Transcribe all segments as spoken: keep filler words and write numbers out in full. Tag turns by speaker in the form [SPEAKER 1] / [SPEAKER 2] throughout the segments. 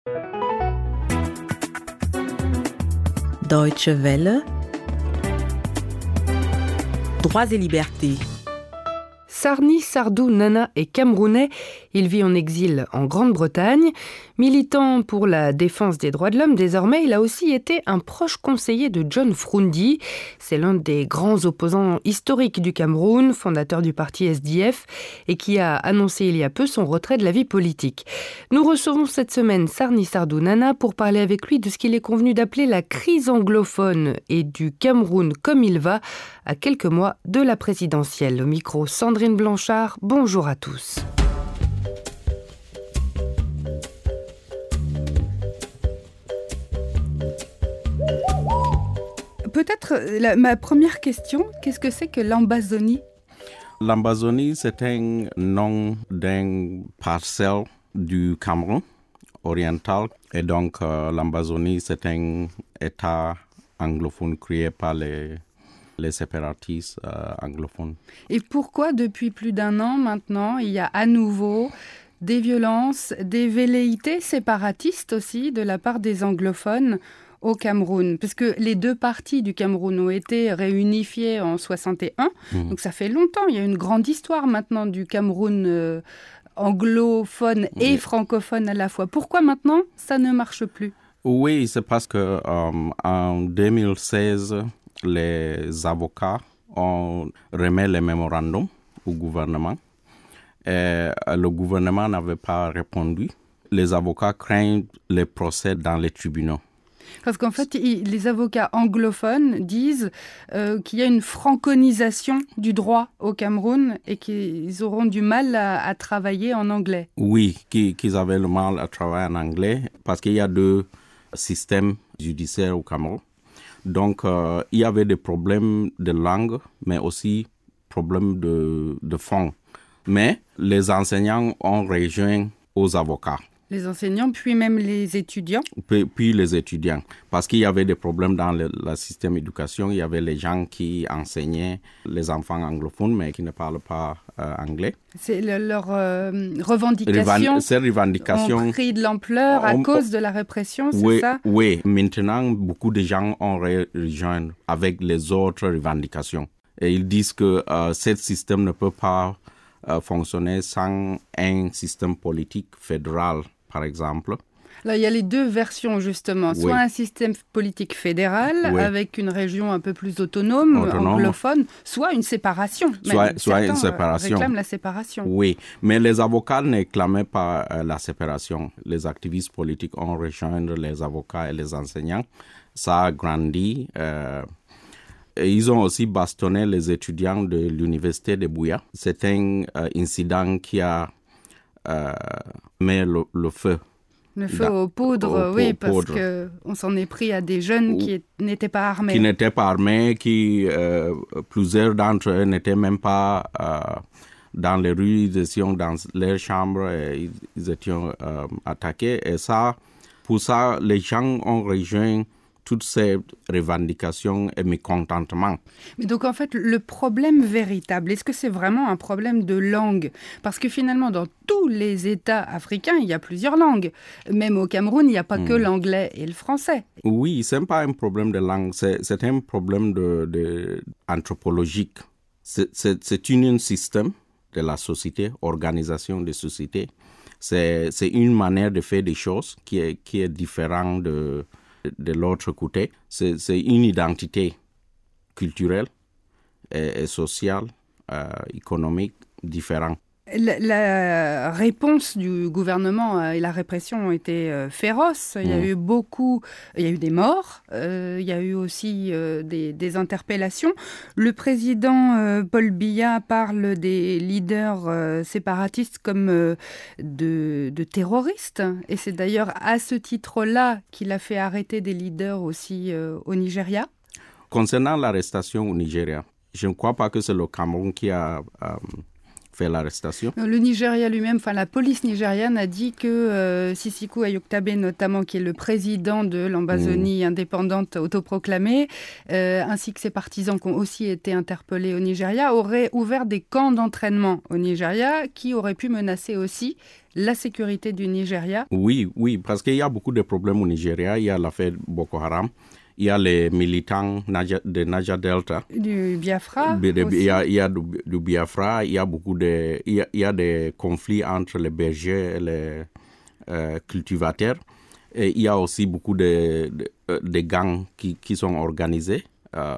[SPEAKER 1] Deutsche Welle, droits et libertés.
[SPEAKER 2] Sarni Sardou Nana est camerounais, il vit en exil en Grande-Bretagne. Militant pour la défense des droits de l'homme, désormais, il a aussi été un proche conseiller de John Froundi. C'est l'un des grands opposants historiques du Cameroun, fondateur du parti S D F, et qui a annoncé il y a peu son retrait de la vie politique. Nous recevons cette semaine Sarni Sardou Nana pour parler avec lui de ce qu'il est convenu d'appeler la crise anglophone et du Cameroun comme il va, à quelques mois de la présidentielle. Au micro, Sandrine Blanchard, bonjour à tous. Peut-être la, ma première question, qu'est-ce que c'est que l'Ambazonie ?
[SPEAKER 3] L'Ambazonie, c'est un nom d'un parcelle du Cameroun oriental. Et donc, euh, l'Ambazonie, c'est un État anglophone créé par les, les séparatistes euh, anglophones.
[SPEAKER 2] Et pourquoi, depuis plus d'un an maintenant, il y a à nouveau des violences, des velléités séparatistes aussi de la part des anglophones au Cameroun, parce que les deux parties du Cameroun ont été réunifiées en soixante et un, mmh. Donc ça fait longtemps, il y a une grande histoire maintenant du Cameroun euh, anglophone et oui. francophone à la fois. Pourquoi maintenant ça ne marche plus ?
[SPEAKER 3] Oui, c'est parce que euh, en deux mille seize, les avocats ont remis les mémorandums au gouvernement et le gouvernement n'avait pas répondu. Les avocats craignent les procès dans les tribunaux.
[SPEAKER 2] Parce qu'en fait, les avocats anglophones disent euh, qu'il y a une franconisation du droit au Cameroun et qu'ils auront du mal à, à travailler en anglais.
[SPEAKER 3] Oui, qu'ils avaient le mal à travailler en anglais parce qu'il y a deux systèmes judiciaires au Cameroun. Donc, euh, il y avait des problèmes de langue, mais aussi problèmes de, de fond. Mais les enseignants ont rejoint aux avocats.
[SPEAKER 2] Les enseignants, puis même les étudiants.
[SPEAKER 3] Puis, puis les étudiants. Parce qu'il y avait des problèmes dans le, le système d'éducation. Il y avait les gens qui enseignaient les enfants anglophones, mais qui ne parlent pas euh, anglais.
[SPEAKER 2] C'est le, leur euh, revendication.
[SPEAKER 3] Revan- ces revendications
[SPEAKER 2] ont pris de l'ampleur à on, cause de la répression, c'est
[SPEAKER 3] oui,
[SPEAKER 2] ça ?
[SPEAKER 3] Oui, maintenant, beaucoup de gens ont rejoint avec les autres revendications. Et ils disent que euh, ce système ne peut pas euh, fonctionner sans un système politique fédéral. Par exemple.
[SPEAKER 2] Là, il y a les deux versions, justement. Soit oui. un système politique fédéral, oui. avec une région un peu plus autonome, autonome. anglophone, soit une séparation.
[SPEAKER 3] Soit, soit une séparation.
[SPEAKER 2] réclament la séparation.
[SPEAKER 3] Oui, mais les avocats ne réclamaient pas euh, la séparation. Les activistes politiques ont rejoint les avocats et les enseignants. Ça a grandi. Euh, et ils ont aussi bastonné les étudiants de l'université de Buea. C'est un euh, incident qui a Euh, met le, le feu.
[SPEAKER 2] Le feu dans, aux poudres, au, oui, au parce qu'on s'en est pris à des jeunes qui est, n'étaient pas armés.
[SPEAKER 3] Qui n'étaient pas armés, qui, euh, plusieurs d'entre eux n'étaient même pas euh, dans les rues, ils étaient dans leurs chambres, et ils, ils étaient euh, attaqués. Et ça, pour ça, les gens ont rejoint toutes ces revendications et mécontentements.
[SPEAKER 2] Mais donc en fait, le problème véritable, est-ce que c'est vraiment un problème de langue ? Parce que finalement, dans tous les États africains, il y a plusieurs langues. Même au Cameroun, il n'y a pas mmh. que l'anglais et le français.
[SPEAKER 3] Oui, ce n'est pas un problème de langue, c'est, c'est un problème de, de anthropologique. C'est, c'est, c'est un système de la société, organisation de société. C'est, c'est une manière de faire des choses qui est, qui est différente de... de l'autre côté, c'est, c'est une identité culturelle et, et sociale, euh, économique différente.
[SPEAKER 2] La, la réponse du gouvernement et la répression ont été euh, féroces. Il y a mmh. eu beaucoup, il y a eu des morts, euh, il y a eu aussi euh, des, des interpellations. Le président euh, Paul Biya parle des leaders euh, séparatistes comme euh, de, de terroristes. Et c'est d'ailleurs à ce titre-là qu'il a fait arrêter des leaders aussi euh, au Nigeria.
[SPEAKER 3] Concernant l'arrestation au Nigeria, je ne crois pas que c'est le Cameroun qui a... Euh, fait l'arrestation.
[SPEAKER 2] Le Nigeria lui-même, enfin la police nigériane a dit que euh, Sisiku Ayoktabe, notamment, qui est le président de l'Ambazonie mmh. indépendante autoproclamée, euh, ainsi que ses partisans qui ont aussi été interpellés au Nigeria, auraient ouvert des camps d'entraînement au Nigeria qui auraient pu menacer aussi la sécurité du Nigeria.
[SPEAKER 3] Oui, oui, parce qu'il y a beaucoup de problèmes au Nigeria. Il y a l'affaire Boko Haram. Il y a les militants de Niger Delta.
[SPEAKER 2] Du Biafra
[SPEAKER 3] de, de,
[SPEAKER 2] aussi.
[SPEAKER 3] Il y a, il y a du, du Biafra. Il y a beaucoup de, il y a, il y a des conflits entre les bergers et les euh, cultivateurs. Et il y a aussi beaucoup de, de, de gangs qui, qui sont organisés. Euh,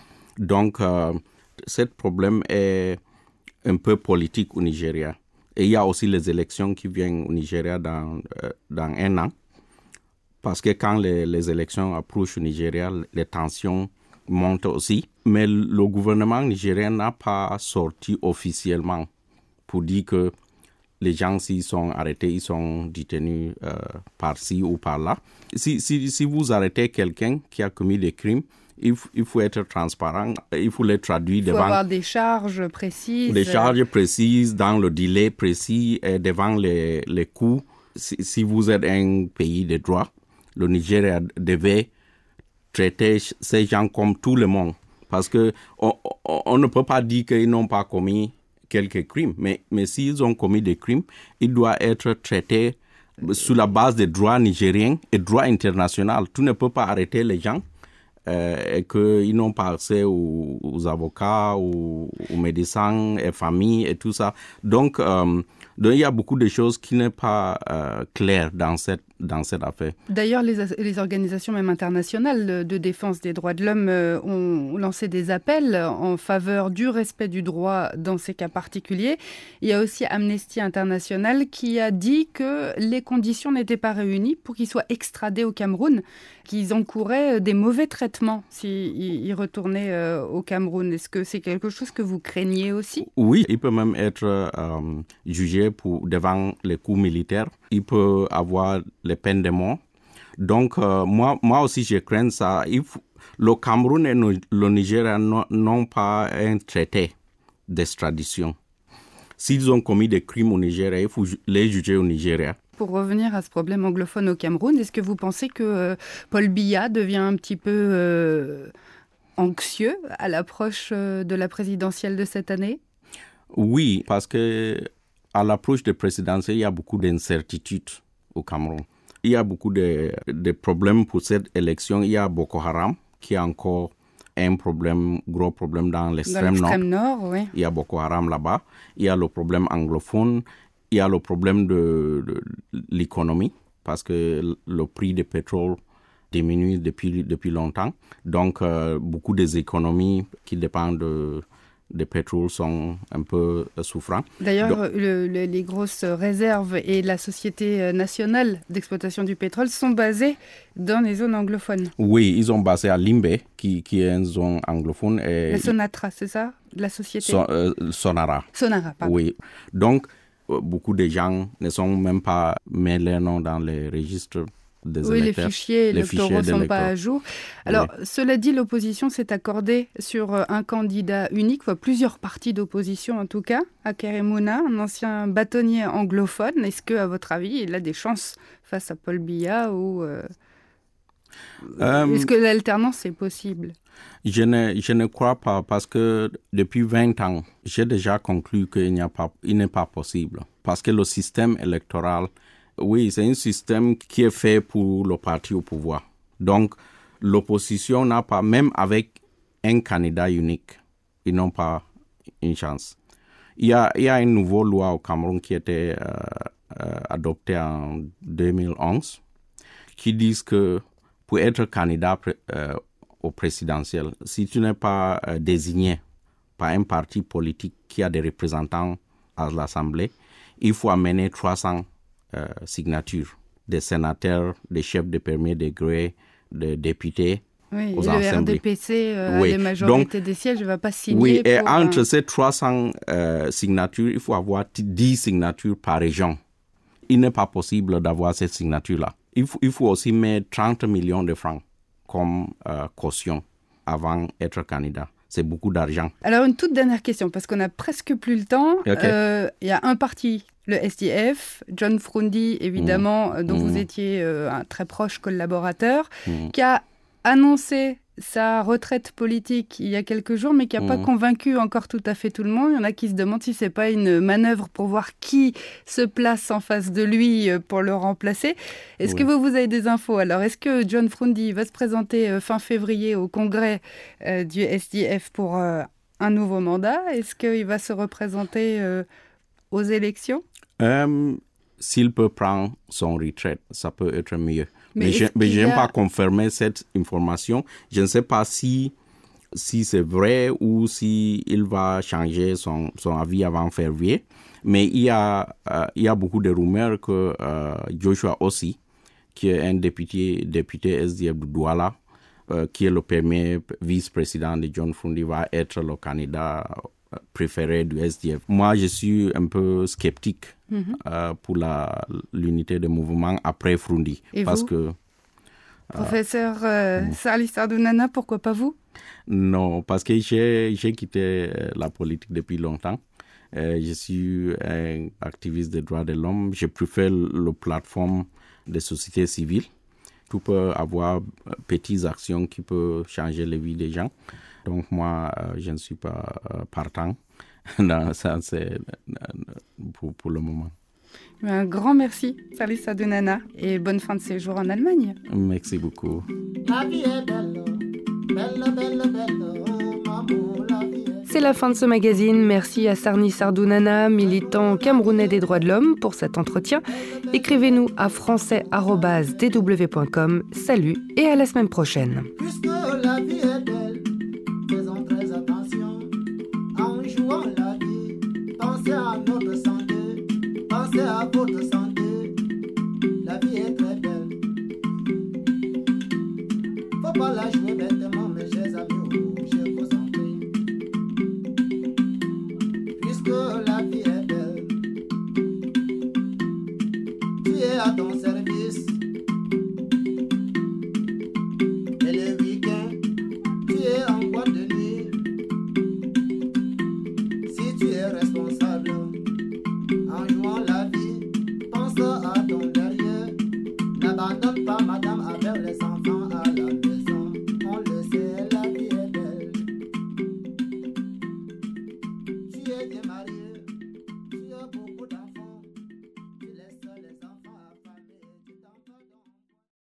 [SPEAKER 3] donc, euh, ce problème est un peu politique au Nigeria. Et il y a aussi les élections qui viennent au Nigeria dans, euh, dans un an. Parce que quand les, les élections approchent au Nigeria, les tensions montent aussi. Mais le gouvernement nigérien n'a pas sorti officiellement pour dire que les gens, s'ils sont arrêtés, ils sont détenus euh, par-ci ou par-là. Si, si, si vous arrêtez quelqu'un qui a commis des crimes, il faut, il faut être transparent, il faut les traduire devant...
[SPEAKER 2] Il faut avoir des charges précises.
[SPEAKER 3] Des charges précises, dans le délai précis, et devant les, les coûts. Si, si vous êtes un pays de droit, le Nigeria devait traiter ces gens comme tout le monde. Parce qu'on on, on ne peut pas dire qu'ils n'ont pas commis quelques crimes. Mais, mais s'ils ont commis des crimes, ils doivent être traités sur la base des droits nigériens et droits internationaux. Tu ne peux pas arrêter les gens euh, et qu'ils n'ont pas accès aux, aux avocats, aux, aux médecins, et familles et tout ça. Donc, euh, donc, il y a beaucoup de choses qui ne sont pas euh, claires dans cette dans cette affaire.
[SPEAKER 2] D'ailleurs, les, les organisations même internationales de défense des droits de l'homme euh, ont lancé des appels en faveur du respect du droit dans ces cas particuliers. Il y a aussi Amnesty International qui a dit que les conditions n'étaient pas réunies pour qu'ils soient extradés au Cameroun, qu'ils encouraient des mauvais traitements s'ils retournaient euh, au Cameroun. Est-ce que c'est quelque chose que vous craignez aussi?
[SPEAKER 3] Oui, il peut même être euh, jugé pour, devant les coups militaires. Il peut avoir les peines de mort. Donc, euh, moi, moi aussi, je crains ça. Il faut, le Cameroun et le Nigeria n'ont pas un traité d'extradition. S'ils ont commis des crimes au Nigeria, il faut les juger au Nigeria.
[SPEAKER 2] Pour revenir à ce problème anglophone au Cameroun, est-ce que vous pensez que euh, Paul Biya devient un petit peu euh, anxieux à l'approche euh, de la présidentielle de cette année?
[SPEAKER 3] Oui, parce que à l'approche de présidentielle, il y a beaucoup d'incertitudes au Cameroun. Il y a beaucoup de, de problèmes pour cette élection. Il y a Boko Haram, qui est encore un problème, gros problème dans l'extrême,
[SPEAKER 2] dans l'extrême
[SPEAKER 3] nord.
[SPEAKER 2] nord. Oui.
[SPEAKER 3] Il y a Boko Haram là-bas. Il y a le problème anglophone. Il y a le problème de, de l'économie, parce que le prix du pétrole diminue depuis, depuis longtemps. Donc, euh, beaucoup des économies qui dépendent de... des pétroles sont un peu souffrants.
[SPEAKER 2] D'ailleurs, le, le, les grosses réserves et la Société nationale d'exploitation du pétrole sont basées dans les zones anglophones.
[SPEAKER 3] Oui, ils sont basés à Limbe, qui, qui est une zone anglophone. Et
[SPEAKER 2] la Sonatra, c'est ça? La société
[SPEAKER 3] so, euh, Sonara.
[SPEAKER 2] Sonara, pardon.
[SPEAKER 3] Oui. Donc, euh, beaucoup de gens ne sont même pas mis leur nom dans les registres des
[SPEAKER 2] oui,
[SPEAKER 3] électeurs.
[SPEAKER 2] les fichiers électoraux ne sont pas à jour. Alors, oui. Cela dit, l'opposition s'est accordée sur un candidat unique, enfin, plusieurs partis d'opposition en tout cas, Hakainde Mouna, un ancien bâtonnier anglophone. Est-ce que, à votre avis, il a des chances face à Paul Biya ou euh... Euh, est-ce que l'alternance est possible?
[SPEAKER 3] Je ne, je ne crois pas, parce que depuis vingt ans, j'ai déjà conclu qu'il n'y a pas, il n'est pas possible. Parce que le système électoral, oui, c'est un système qui est fait pour le parti au pouvoir. Donc, l'opposition n'a pas, même avec un candidat unique, ils n'ont pas une chance. Il y a, il y a une nouvelle loi au Cameroun qui a été euh, euh, adoptée en deux mille onze qui dit que pour être candidat euh, au présidentiel, si tu n'es pas euh, désigné par un parti politique qui a des représentants à l'Assemblée, il faut amener trois cents euh, signatures des sénateurs, des chefs de premier degré, des députés.
[SPEAKER 2] Oui,
[SPEAKER 3] aux
[SPEAKER 2] et
[SPEAKER 3] assemblées.
[SPEAKER 2] Le R D P C, euh,
[SPEAKER 3] oui.
[SPEAKER 2] les majorités
[SPEAKER 3] Donc,
[SPEAKER 2] des sièges, ne va pas signer.
[SPEAKER 3] Oui, et
[SPEAKER 2] pour
[SPEAKER 3] entre
[SPEAKER 2] un...
[SPEAKER 3] ces trois cents euh, signatures, il faut avoir dix signatures par région. Il n'est pas possible d'avoir cette signature-là. Il faut, il faut aussi mettre trente millions de francs comme euh, caution avant d'être candidat. c'est beaucoup d'argent.
[SPEAKER 2] Alors, une toute dernière question, parce qu'on n'a presque plus le temps. Il
[SPEAKER 3] Okay.
[SPEAKER 2] euh, y a un parti, le S D F, John Frundi, évidemment, mmh. dont mmh. vous étiez euh, un très proche collaborateur, mmh. qui a annoncé sa retraite politique il y a quelques jours, mais qui n'a mmh. pas convaincu encore tout à fait tout le monde. Il y en a qui se demandent si ce n'est pas une manœuvre pour voir qui se place en face de lui pour le remplacer. Est-ce oui. que vous, vous avez des infos? Alors, est-ce que John Frundi va se présenter fin février au congrès euh, du S D F pour euh, un nouveau mandat? Est-ce qu'il va se représenter euh, aux élections?
[SPEAKER 3] um, S'il peut prendre son retraite, ça peut être mieux. Mais, mais je n'aime a... pas confirmer cette information. Je ne sais pas si, si c'est vrai ou si il va changer son, son avis avant février. Mais il y a, euh, il y a beaucoup de rumeurs que euh, Joshua Ossi, qui est un député, député S D F de Douala, euh, qui est le premier vice-président de John Frundi, va être le candidat préféré du S D F. Moi, je suis un peu sceptique mm-hmm. euh, pour la, l'unité de mouvement après Frundi.
[SPEAKER 2] Et
[SPEAKER 3] parce
[SPEAKER 2] vous,
[SPEAKER 3] que,
[SPEAKER 1] professeur euh, mm. Sarlis Sardou Nana, pourquoi pas vous?
[SPEAKER 3] Non, parce que j'ai, j'ai quitté la politique depuis longtemps. Euh, je suis un activiste des droits de l'homme. Je préfère la plateforme de société civile. Tu peux avoir petites actions qui peuvent changer la vie des gens. Donc moi, euh, je ne suis pas euh, partant dans ça, c'est, pour, pour le moment.
[SPEAKER 1] Un grand merci, Sarlis Sardou Nana, et bonne fin de séjour en Allemagne.
[SPEAKER 3] Merci beaucoup.
[SPEAKER 4] La vie est belle, belle, belle, belle, maman, la vie est...
[SPEAKER 2] C'est la fin de ce magazine. Merci à Sarnis Sardou Nana, militant camerounais des droits de l'homme, pour cet entretien. Écrivez-nous à français arobase d w point com. Salut et à la semaine prochaine.
[SPEAKER 4] Puisque la vie est belle, faisons très attention. En jouant la vie, pensez à notre santé, pensez à votre santé. La vie est très belle. Faut pas la jouer bêtement, mes chers amis, je vous en prie. Puisque la vie est belle, tu es à ton service. Et le week-end, tu es en boîte de nuit. Si tu es responsable, en jouant la vie, pense à ton derrière. N'abandonne pas madame avec les